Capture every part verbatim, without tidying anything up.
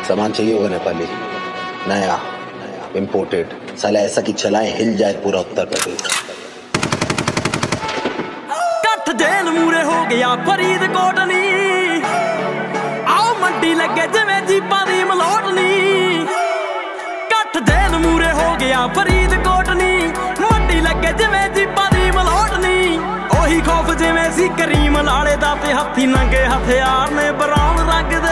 सामान चाहिए होगा नेपाली, नया इम्पोर्टेड, साला ऐसा कि चलाए हिल जाए पूरा उत्तर प्रदेश। कट जेल मूरे हो गया फरीदकोट नी, आओ मंडी लगे जिवें जीपां दी मलोटनी। कट जेल मूरे हो गया फरीदकोट नी, मंडी लगे जिवें जीपां दी मलोटनी। ओही खौफ जिवें सी करीम लाले दा ते हत्थी नंगे हथियार ने ब्राउन रंग दे।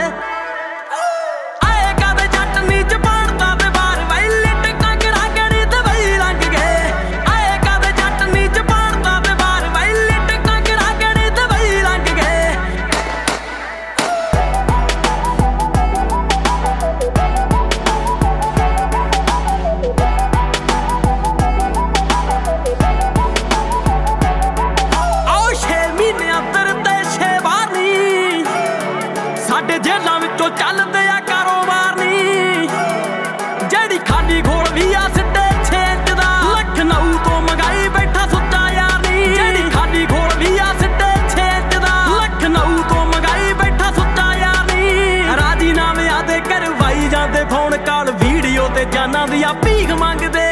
ਸਾਡੇ ਜੇਲਾਂ ਵਿੱਚੋਂ ਚੱਲਦੇ ਆ ਕਾਰੋਬਾਰ ਨੀ, ਜਿਹੜੀ ਖਾਲੀ ਘੋਲ ਵੀ ਆ ਸਿੱਟੇ ਛੇ ਇੰਚ ਦਾ। ਲਖਨਊ ਤੋਂ ਮੰਗਾਈ ਬੈਠਾ ਸੁੱਚਾ ਯਾਰ ਨੀ, ਜਿਹੜੀ ਖਾਲੀ ਘੋਲ ਵੀ ਆ ਸਿੱਟੇ ਛੇ ਇੰਚ ਦਾ। ਲਖਨਊ ਤੋਂ ਮੰਗਾਈ ਬੈਠਾ ਸੁੱਚਾ ਯਾਰ ਨੀ। ਰਾਜੀਨਾਮਿਆਂ ਦੇ ਕਰਵਾਈ ਜਾਂਦੇ ਫੋਨ ਕਾਲ, ਵੀਡੀਓ ਤੇ ਜਾਨਾਂ ਦੀ ਆ ਭੀਖ ਮੰਗਦੇ।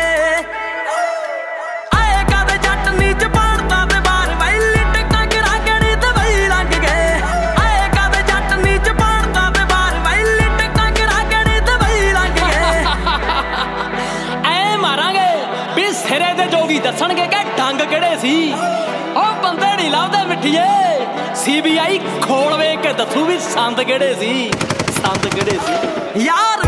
ਸਿਰੇ ਦੇ ਜੋਗੀ ਦੱਸਣਗੇ ਕਿ ਡੰਗ ਕਿਹੜੇ ਸੀ, ਉਹ ਬੰਦੇ ਨਹੀਂ ਲੱਭਦੇ ਮਿੱਠੀਏ। ਸੀ ਬੀ ਆਈ ਖੋਲ ਵੇਖ ਕੇ ਦੱਸੂ ਵੀ ਸੰਦ ਕਿਹੜੇ ਸੀ, ਸੰਦ ਕਿਹੜੇ ਸੀ ਯਾਰ।